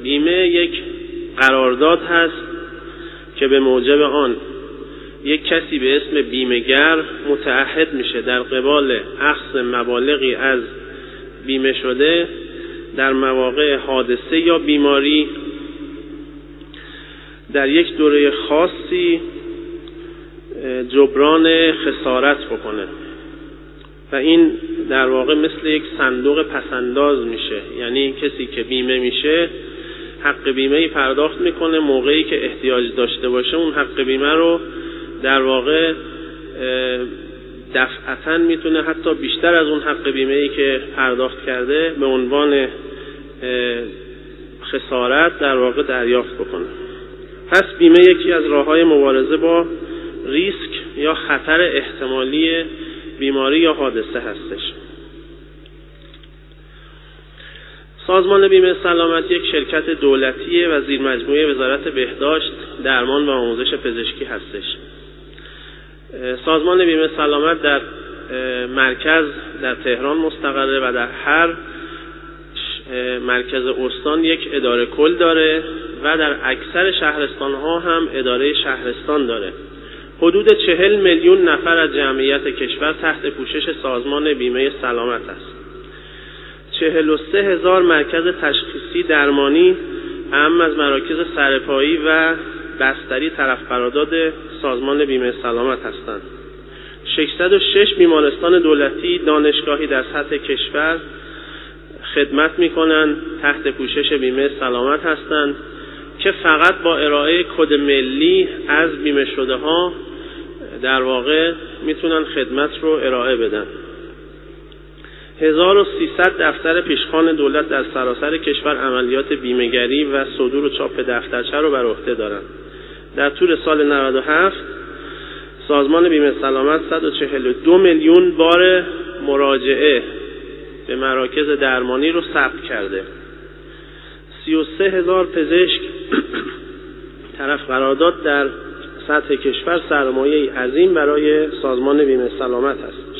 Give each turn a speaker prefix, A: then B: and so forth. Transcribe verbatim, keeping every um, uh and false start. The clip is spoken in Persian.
A: بیمه یک قرارداد هست که به موجب آن یک کسی به اسم بیمه‌گر متعهد میشه در قبال اخذ مبالغی از بیمه شده در مواقع حادثه یا بیماری در یک دوره خاصی جبران خسارت بکنه و این در واقع مثل یک صندوق پسنداز میشه. یعنی کسی که بیمه میشه حق بیمه پرداخت میکنه، موقعی که احتیاج داشته باشه اون حق بیمه رو در واقع دفعتاً میتونه حتی بیشتر از اون حق بیمه‌ای که پرداخت کرده به عنوان خسارت در واقع دریافت بکنه. پس بیمه یکی از راه‌های مبارزه با ریسک یا خطر احتمالی بیماری یا حادثه هستش. سازمان بیمه سلامت یک شرکت دولتیه و زیر مجموعه وزارت بهداشت، درمان و آموزش پزشکی هستش. سازمان بیمه سلامت در مرکز در تهران مستقره و در هر مرکز استان یک اداره کل داره و در اکثر شهرستان ها هم اداره شهرستان داره. حدود چهل میلیون نفر از جمعیت کشور تحت پوشش سازمان بیمه سلامت است. چهل و سه هزار مرکز تشخیصی درمانی اهم از مراکز سرپایی و بستری طرف قرارداد سازمان بیمه سلامت هستند. ششصد و شش بیمارستان دولتی دانشگاهی در سطح کشور خدمت می‌کنند تحت پوشش بیمه سلامت هستند که فقط با ارائه کد ملی از بیمه شده ها در واقع میتونن خدمت رو ارائه بدن. هزار و سیصد دفتر پیشخوان دولت در سراسر کشور عملیات بیمه‌گری و صدور و چاپ دفترچه رو بر عهده دارند. در طول سال نود و هفت سازمان بیمه سلامت صد و چهل و دو میلیون بار مراجعه به مراکز درمانی رو ثبت کرده. سی و سه هزار پزشک طرف قرارداد در سطح کشور سرمایه‌ای عظیم برای سازمان بیمه سلامت است.